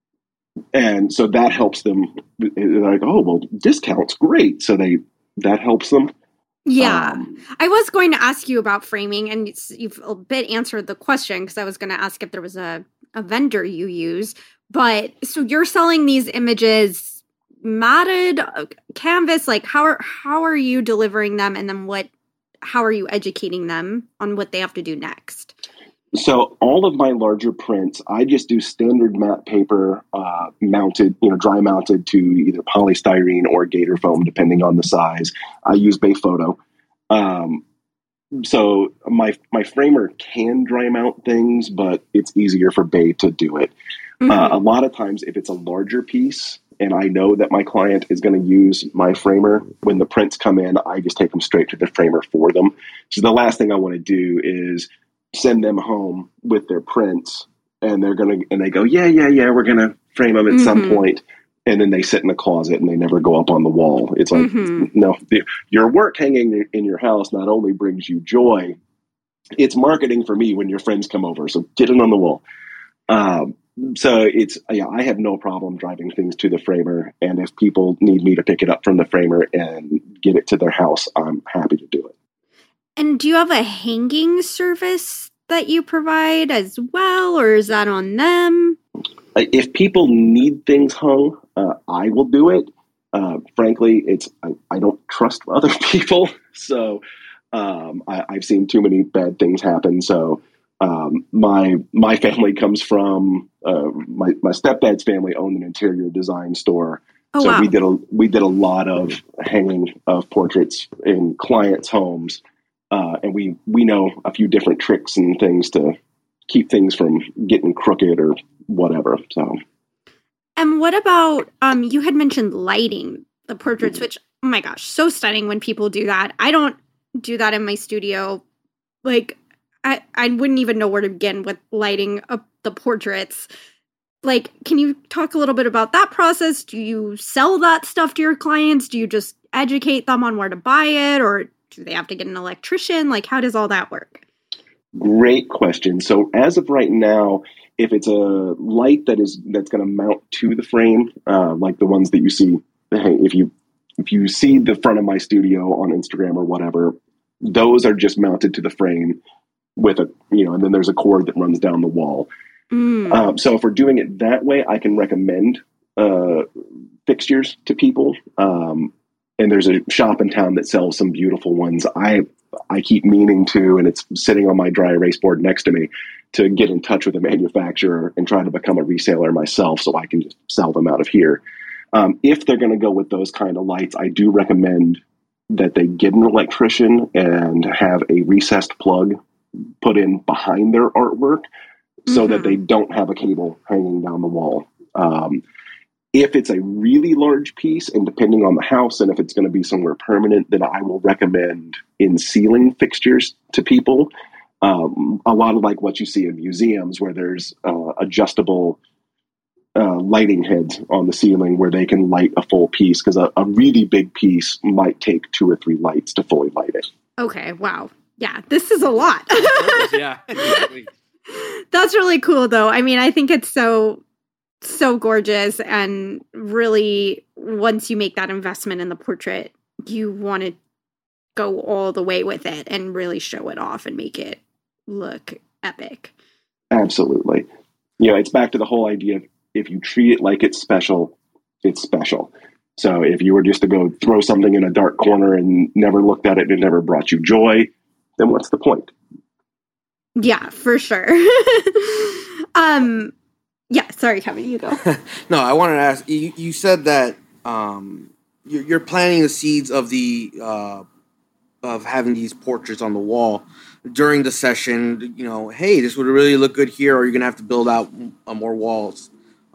And so that helps them. They're like, oh, well, discount's great. So that helps them. Yeah. I was going to ask you about framing, and you've a bit answered the question because I was going to ask if there was a vendor you use. But so you're selling these images matted, canvas, like how are you delivering them, and then how are you educating them on what they have to do next? So all of my larger prints, I just do standard matte paper mounted, dry mounted to either polystyrene or gator foam, depending on the size. I use Bayphoto. So my framer can dry mount things, but it's easier for Bay to do it. A lot of times, if it's a larger piece and I know that my client is going to use my framer, when the prints come in, I just take them straight to the framer for them. So the last thing I want to do is send them home with their prints, and they go, yeah, we're going to frame them at some point. And then they sit in the closet and they never go up on the wall. It's like, no, your work hanging in your house not only brings you joy, it's marketing for me when your friends come over. So get it on the wall. So I have no problem driving things to the framer. And if people need me to pick it up from the framer and get it to their house, I'm happy to do it. And do you have a hanging service that you provide as well, or is that on them? If people need things hung, I will do it. Frankly, I don't trust other people, so I've seen too many bad things happen. So my family comes from my stepdad's family owned an interior design store. Oh, so wow. we did a lot of hanging of portraits in clients' homes. And we know a few different tricks and things to keep things from getting crooked or whatever. So, and what about you had mentioned lighting the portraits, which, oh my gosh, so stunning when people do that. I don't do that in my studio. Like, I wouldn't even know where to begin with lighting up the portraits. Like, can you talk a little bit about that process? Do you sell that stuff to your clients? Do you just educate them on where to buy it, or do they have to get an electrician? Like, how does all that work? Great question. So as of right now, if it's a light that's going to mount to the frame, like the ones that you see, if you see the front of my studio on Instagram or whatever, those are just mounted to the frame with and then there's a cord that runs down the wall. So if we're doing it that way, I can recommend fixtures to people. And there's a shop in town that sells some beautiful ones. I keep meaning to, and it's sitting on my dry erase board next to me, to get in touch with a manufacturer and try to become a reseller myself so I can just sell them out of here. If they're going to go with those kind of lights, I do recommend that they get an electrician and have a recessed plug put in behind their artwork so that they don't have a cable hanging down the wall. If it's a really large piece, and depending on the house and if it's going to be somewhere permanent, then I will recommend in ceiling fixtures to people. A lot of like what you see in museums where there's adjustable lighting heads on the ceiling where they can light a full piece, because a really big piece might take 2 or 3 lights to fully light it. Okay, wow. Yeah, this is a lot. Yeah, exactly. That's really cool, though. I mean, I think it's so gorgeous, and really, once you make that investment in the portrait, you want to go all the way with it and really show it off and make it look epic. Absolutely. It's back to the whole idea of, if you treat it like it's special, it's special. So if you were just to go throw something in a dark corner and never looked at it and it never brought you joy, then what's the point? Yeah, for sure. Yeah, sorry, Kevin, you go. No, I wanted to ask, you said that you're planting the seeds of of having these portraits on the wall during the session. Hey, this would really look good here, or you're gonna have to build out more walls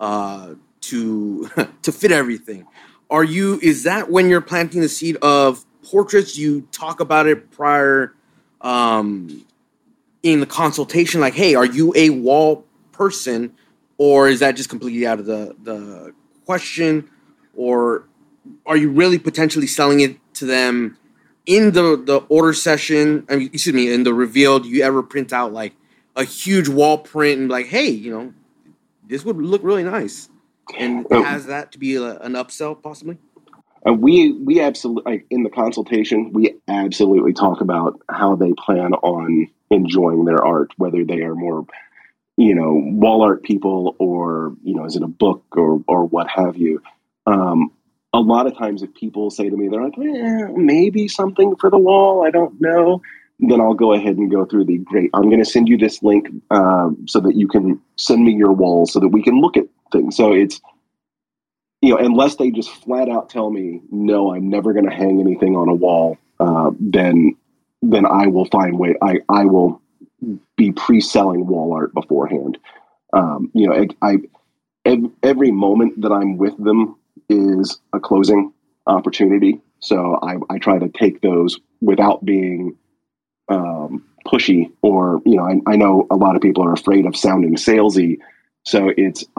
to fit everything. Is that when you're planting the seed of portraits? You talk about it prior in the consultation, like, hey, are you a wall person? Or is that just completely out of the question? Or are you really potentially selling it to them in the order session? In the reveal? Do you ever print out like a huge wall print and like, hey, this would look really nice? And has that to be an upsell possibly? And we absolutely, like, in the consultation, we absolutely talk about how they plan on enjoying their art, whether they are more, wall art people, or, is it a book or what have you. A lot of times if people say to me, they're like, maybe something for the wall, I don't know. Then I'll go ahead and go through great, I'm going to send you this link so that you can send me your wall so that we can look at things. So it's, unless they just flat out tell me, no, I'm never going to hang anything on a wall, then I will find way. I will be pre-selling wall art beforehand. Every moment that I'm with them is a closing opportunity. So I try to take those without being pushy, or, I know a lot of people are afraid of sounding salesy. So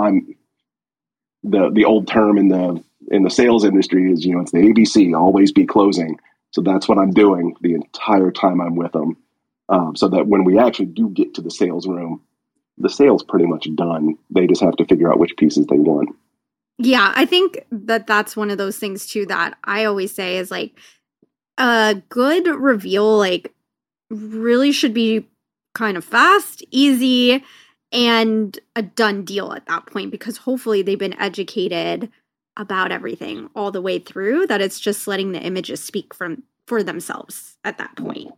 the old term in the sales industry is, it's the ABC, always be closing. So that's what I'm doing the entire time I'm with them. So that when we actually do get to the sales room, the sale's pretty much done. They just have to figure out which pieces they want. Yeah, I think that's one of those things too that I always say is like a good reveal, like, really should be kind of fast, easy, and a done deal at that point, because hopefully they've been educated about everything all the way through, that it's just letting the images speak for themselves at that point.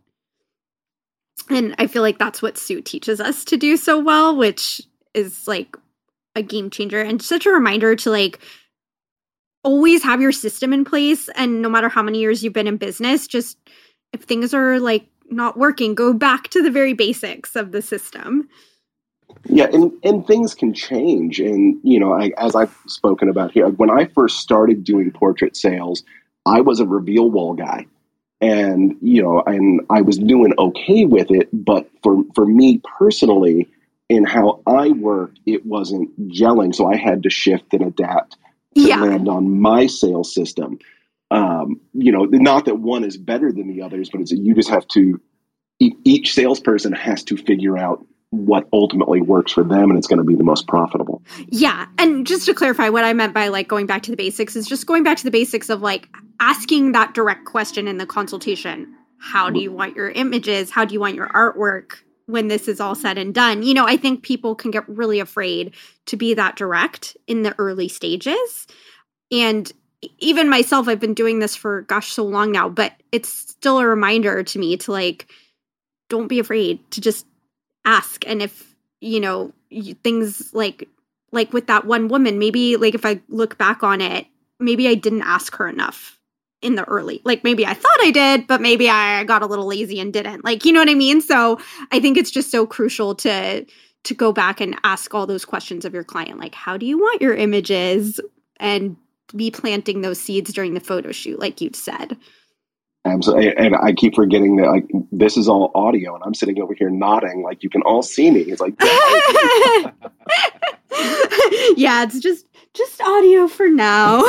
And I feel like that's what Sue teaches us to do so well, which is like a game changer and such a reminder to like always have your system in place. And no matter how many years you've been in business, just if things are like not working, go back to the very basics of the system. Yeah, and things can change. And, as I've spoken about here, when I first started doing portrait sales, I was a reveal wall guy. And, and I was doing okay with it. But for me personally, in how I worked, it wasn't gelling. So I had to shift and adapt to land on my sales system. Not that one is better than the others, but it's that you just have to, each salesperson has to figure out what ultimately works for them, and it's going to be the most profitable. Yeah. And just to clarify, what I meant by like going back to the basics is just going back to the basics of like asking that direct question in the consultation. How do you want your images? How do you want your artwork when this is all said and done? I think people can get really afraid to be that direct in the early stages. And even myself, I've been doing this for so long now, but it's still a reminder to me to like, don't be afraid to just ask. And if, things like with that one woman, maybe like if I look back on it, maybe I didn't ask her enough in the early, like maybe I thought I did, but maybe I got a little lazy and didn't, like, you know what I mean? So I think it's just so crucial to go back and ask all those questions of your client. Like, how do you want your images? And be planting those seeds during the photo shoot, like you've said. Absolutely. And I keep forgetting that, like, this is all audio and I'm sitting over here nodding like you can all see me. It's like, yeah, it's just audio for now.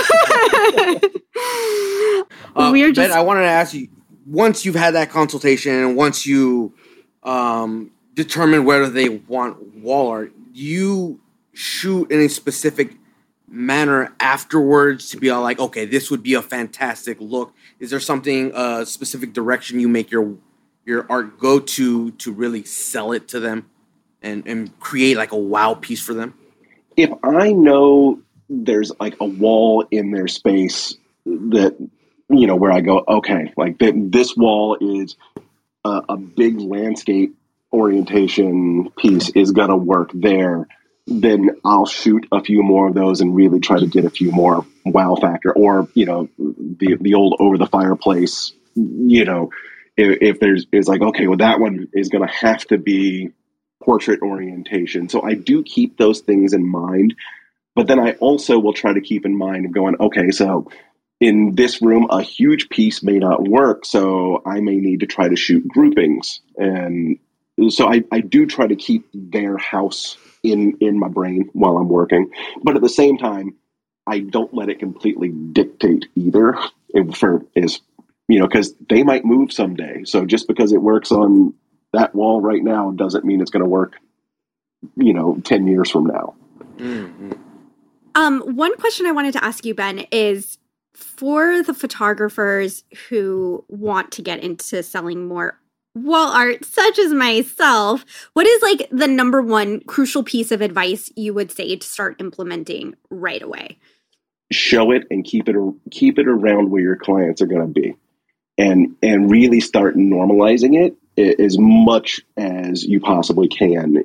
Ben, I wanted to ask you, once you've had that consultation and once you determine whether they want wall art, do you shoot in a specific manner afterwards to be all like, okay, this would be a fantastic look? Is there something, a specific direction you make your art go to really sell it to them and create like a wow piece for them? If I know there's like a wall in their space that, where I go, okay, like this wall is a big landscape orientation piece is going to work there, then I'll shoot a few more of those and really try to get a few more wow factor. Or, the old over the fireplace, if it's like, okay, well, that one is going to have to be portrait orientation. So I do keep those things in mind, but then I also will try to keep in mind of going, okay, so in this room, a huge piece may not work. So I may need to try to shoot groupings. And so I do try to keep their house in my brain while I'm working. But at the same time, I don't let it completely dictate either, because they might move someday. So just because it works on that wall right now doesn't mean it's going to work, 10 years from now. Mm-hmm. One question I wanted to ask you, Ben, is for the photographers who want to get into selling more wall art, such as myself, what is like the number one crucial piece of advice you would say to start implementing right away? Show it and keep it around where your clients are going to be, and really start normalizing it as much as you possibly can.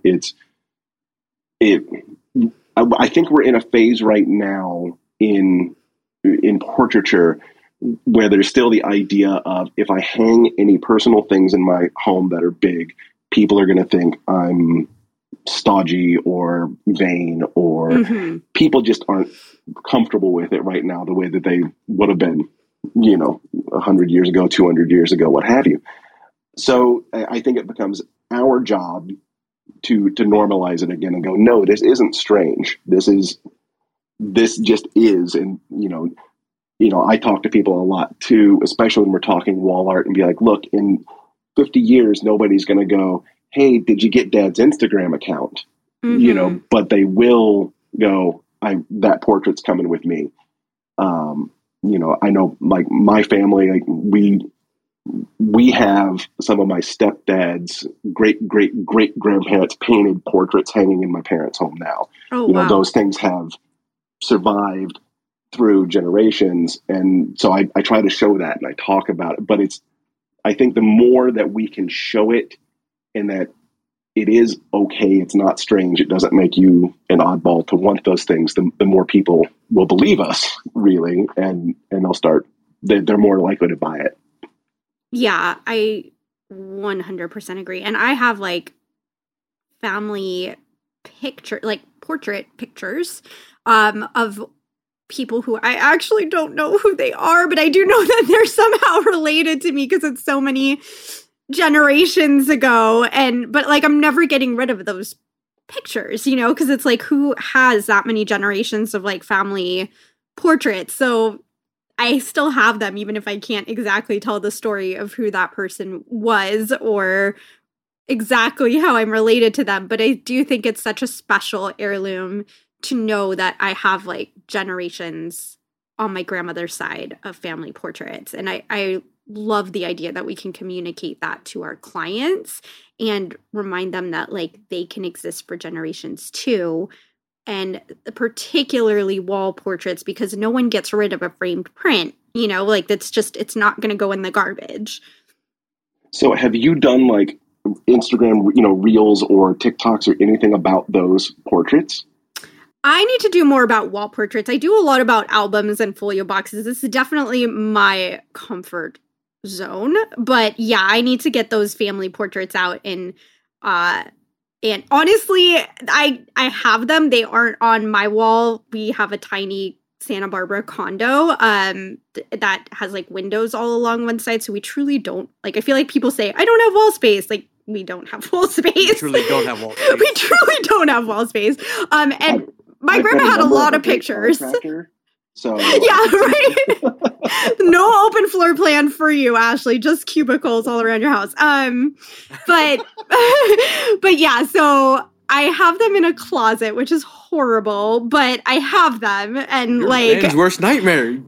I think we're in a phase right now in portraiture where there's still the idea of, if I hang any personal things in my home that are big, people are going to think I'm stodgy or vain, or people just aren't comfortable with it right now the way that they would have been, 100 years ago, 200 years ago, what have you. So I think it becomes our job to normalize it again and go, no, this isn't strange. This just is. And, I talk to people a lot too, especially when we're talking wall art, and be like, look, in 50 years, nobody's going to go, hey, did you get Dad's Instagram account? But they will go, that portrait's coming with me. I know, like, my family, like, we have some of my stepdad's great grandparents painted portraits hanging in my parents' home now. Wow. Those things have survived through generations. And so I try to show that, and I talk about it, but I think the more that we can show it, and that it is okay, it's not strange, it doesn't make you an oddball to want those things, the more people will believe us, really, and they're more likely to buy it. Yeah, I 100% agree. And I have like family portrait pictures of people who I actually don't know who they are, but I do know that they're somehow related to me because it's so many generations ago. But like, I'm never getting rid of those pictures, because it's like, who has that many generations of like family portraits? So I still have them, even if I can't exactly tell the story of who that person was or exactly how I'm related to them. But I do think it's such a special heirloom to know that I have like generations on my grandmother's side of family portraits. And I love the idea that we can communicate that to our clients and remind them that like they can exist for generations too. And particularly wall portraits, because no one gets rid of a framed print, like it's not going to go in the garbage. So have you done like Instagram, reels or TikToks or anything about those portraits? I need to do more about wall portraits. I do a lot about albums and folio boxes. This is definitely my comfort zone. But yeah, I need to get those family portraits out. And honestly, I have them. They aren't on my wall. We have a tiny Santa Barbara condo that has like windows all along one side. So we truly don't, like, I feel like people say, I don't have wall space. Like, we don't have wall space. We truly don't have wall space. We truly don't have wall space. And my grandma had a lot of pictures. So yeah, right. No open floor plan for you, Ashley. Just cubicles all around your house. But yeah. So I have them in a closet, which is horrible. But I have them, and Your like man's worst nightmare.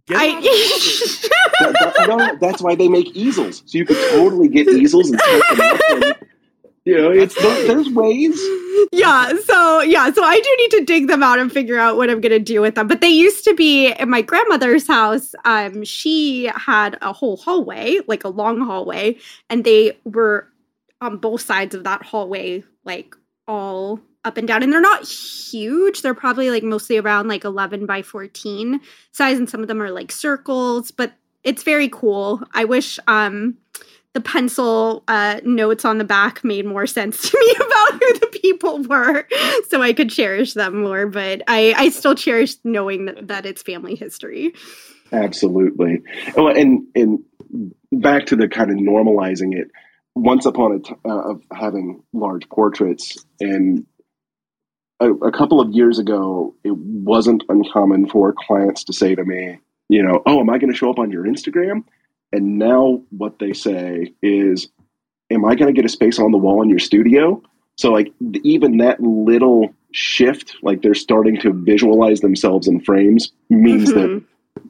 That's why they make easels. So you could totally get easels and set them up. And, there's ways. Yeah, so I do need to dig them out and figure out what I'm going to do with them. But they used to be in my grandmother's house. She had a whole hallway, like a long hallway, and they were on both sides of that hallway, like all up and down. And they're not huge. They're probably like mostly around like 11 by 14 size, and some of them are like circles, but it's very cool. I wish the pencil notes on the back made more sense to me about who the people were, so I could cherish them more. But I still cherish knowing that it's family history. Absolutely. Oh, and back to the kind of normalizing it. Once upon of having large portraits, and a couple of years ago, it wasn't uncommon for clients to say to me, oh, am I going to show up on your Instagram? And now what they say is, am I going to get a space on the wall in your studio? So like even that little shift, like they're starting to visualize themselves in frames, means that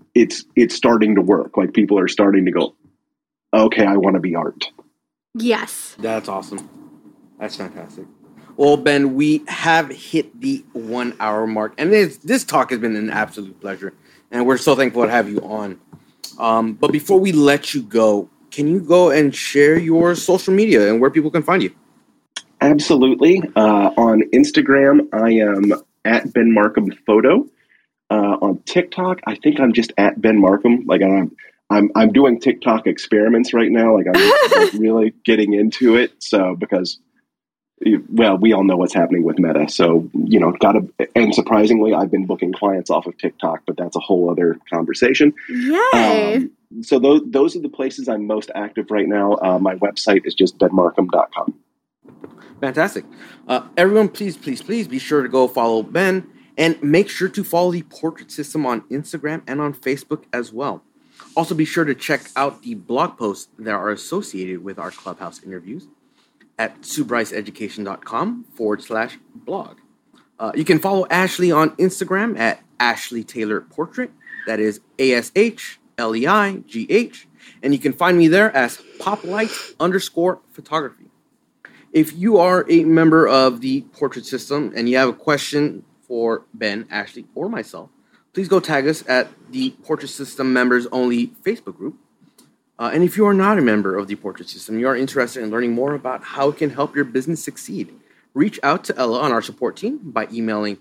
it's starting to work. Like people are starting to go, okay, I want to be art. Yes. That's awesome. That's fantastic. Well, Ben, we have hit the 1 hour mark, and this talk has been an absolute pleasure, and we're so thankful to have you on. But before we let you go, can you go and share your social media and where people can find you? Absolutely. On Instagram, I am at Ben Markham Photo. On TikTok, I think I'm just at Ben Markham. Like I'm doing TikTok experiments right now. Like I'm really getting into it. So because, well, we all know what's happening with Meta. So, and surprisingly, I've been booking clients off of TikTok, but that's a whole other conversation. Yay. So those are the places I'm most active right now. My website is just benmarkham.com. Fantastic. Everyone, please be sure to go follow Ben, and make sure to follow the Portrait System on Instagram and on Facebook as well. Also, be sure to check out the blog posts that are associated with our Clubhouse interviews at SueBryceEducation.com/blog. You can follow Ashley on Instagram at Ashley Taylor Portrait. That is ASHLEIGH. And you can find me there as Poplight_photography. If you are a member of the Portrait System and you have a question for Ben, Ashley, or myself, please go tag us at the Portrait System Members Only Facebook group. And if you are not a member of the Portrait System, you are interested in learning more about how it can help your business succeed, reach out to Ella on our support team by emailing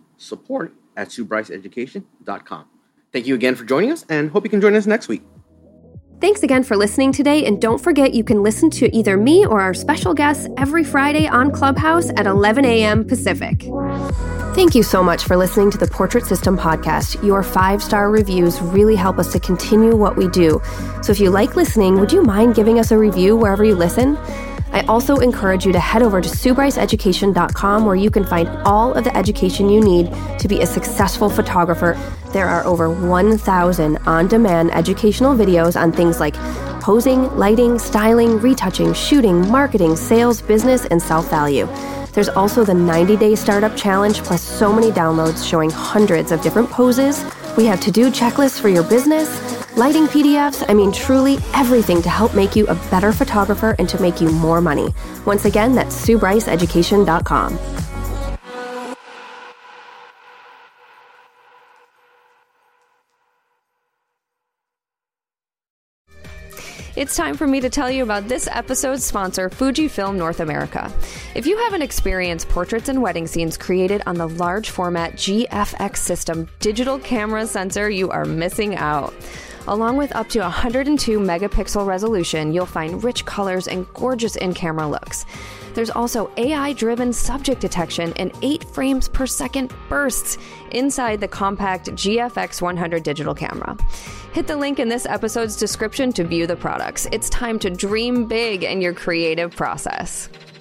support@SueBryceEducation.com. Thank you again for joining us, and hope you can join us next week. Thanks again for listening today, and don't forget you can listen to either me or our special guests every Friday on Clubhouse at 11 a.m. Pacific. Thank you so much for listening to the Portrait System podcast. Your 5-star reviews really help us to continue what we do. So if you like listening, would you mind giving us a review wherever you listen? I also encourage you to head over to SueBryceEducation.com, where you can find all of the education you need to be a successful photographer. There are over 1,000 on-demand educational videos on things like posing, lighting, styling, retouching, shooting, marketing, sales, business, and self-value. There's also the 90-day startup challenge, plus so many downloads showing hundreds of different poses. We have to-do checklists for your business, lighting PDFs, truly everything to help make you a better photographer and to make you more money. Once again, that's SueBryceEducation.com. It's time for me to tell you about this episode's sponsor, Fujifilm North America. If you haven't experienced portraits and wedding scenes created on the large format GFX system digital camera sensor, you are missing out. Along with up to 102 megapixel resolution, you'll find rich colors and gorgeous in-camera looks. There's also AI-driven subject detection and 8 frames per second bursts inside the compact GFX 100 digital camera. Hit the link in this episode's description to view the products. It's time to dream big in your creative process.